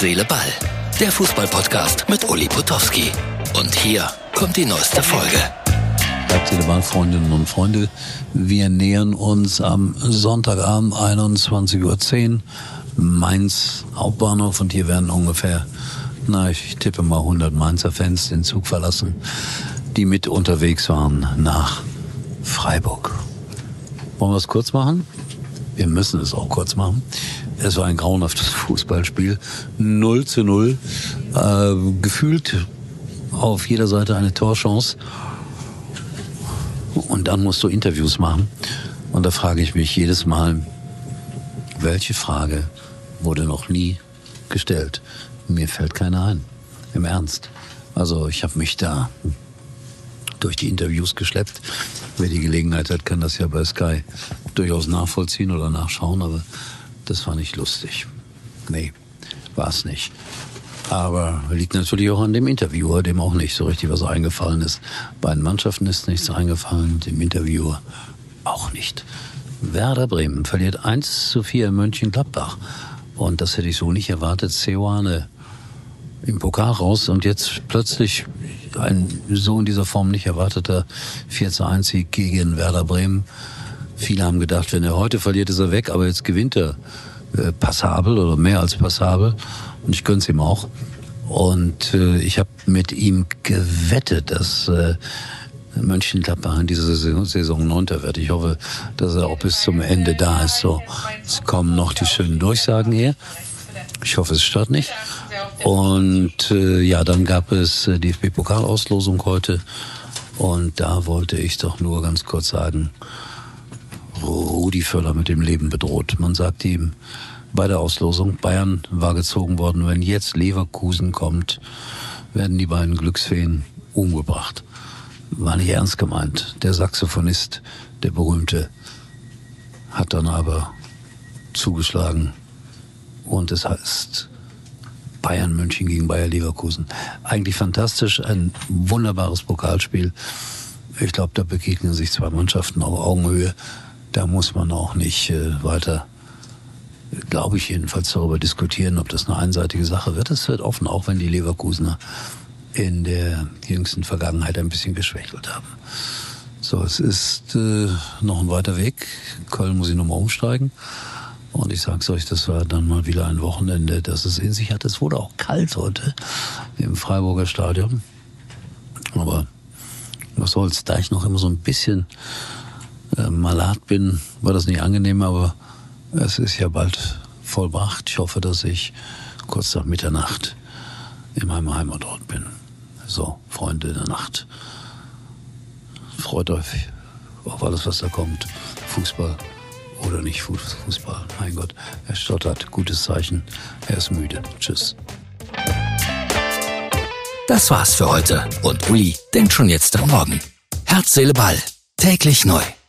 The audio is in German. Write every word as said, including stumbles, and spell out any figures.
Seele, Ball. Der Fußball-Podcast mit Uli Potowski. Und hier kommt die neueste Folge. Herz, Seele, Ball, Freundinnen und Freunde. Wir nähern uns am Sonntagabend einundzwanzig Uhr zehn. Mainz Hauptbahnhof und hier werden ungefähr, na ich tippe mal hundert Mainzer Fans den Zug verlassen, die mit unterwegs waren nach Freiburg. Wollen wir es kurz machen? Wir müssen es auch kurz machen. Es war ein grauenhaftes Fußballspiel. null zu null. Äh, gefühlt auf jeder Seite eine Torchance. Und dann musst du Interviews machen. Und da frage ich mich jedes Mal, welche Frage wurde noch nie gestellt? Mir fällt keine ein. Im Ernst. Also ich habe mich da durch die Interviews geschleppt. Wer die Gelegenheit hat, kann das ja bei Sky durchaus nachvollziehen oder nachschauen, aber das war nicht lustig. Nee, war es nicht. Aber liegt natürlich auch an dem Interviewer, dem auch nicht so richtig was eingefallen ist. Beiden Mannschaften ist nichts eingefallen, dem Interviewer auch nicht. Werder Bremen verliert eins zu vier in Mönchengladbach. Und das hätte ich so nicht erwartet. Seoane im Pokal raus und jetzt plötzlich ein so in dieser Form nicht erwarteter vier zu eins Sieg gegen Werder Bremen. Viele haben gedacht, wenn er heute verliert, ist er weg, aber jetzt gewinnt er äh, passabel oder mehr als passabel und ich gönn's ihm auch. Und äh, ich habe mit ihm gewettet, dass äh, Mönchengladbach in dieser Saison, Saison Neunter wird. Ich hoffe, dass er auch bis zum Ende da ist. So, es kommen noch die schönen Durchsagen hier. Ich hoffe, es stört nicht. Und äh, ja, dann gab es äh, die D F B-Pokalauslosung heute. Und da wollte ich doch nur ganz kurz sagen, Rudi Völler mit dem Leben bedroht. Man sagte ihm bei der Auslosung, Bayern war gezogen worden. Wenn jetzt Leverkusen kommt, werden die beiden Glücksfeen umgebracht. War nicht ernst gemeint. Der Saxophonist, der berühmte, hat dann aber zugeschlagen. Und es heißt Bayern München gegen Bayer Leverkusen. Eigentlich fantastisch, ein wunderbares Pokalspiel. Ich glaube, da begegnen sich zwei Mannschaften auf Augenhöhe. Da muss man auch nicht äh, weiter, glaube ich jedenfalls, darüber diskutieren, ob das eine einseitige Sache wird. Es wird offen, auch wenn die Leverkusener in der jüngsten Vergangenheit ein bisschen geschwächelt haben. So, es ist äh, noch ein weiter Weg. Köln muss ich nochmal umsteigen. Und ich sag's euch, das war dann mal wieder ein Wochenende, das es in sich hat. Es wurde auch kalt heute im Freiburger Stadion. Aber was soll's, da ich noch immer so ein bisschen äh, malat bin, war das nicht angenehm, aber es ist ja bald vollbracht. Ich hoffe, dass ich kurz nach Mitternacht in meinem Heimatort bin. So, Freunde der Nacht, freut euch auf alles, was da kommt. Fußball oder nicht Fußball. Mein Gott, er stottert. Gutes Zeichen. Er ist müde. Tschüss. Das war's für heute. Und Uli denkt schon jetzt am Morgen. Herz, Seele, Ball. Täglich neu.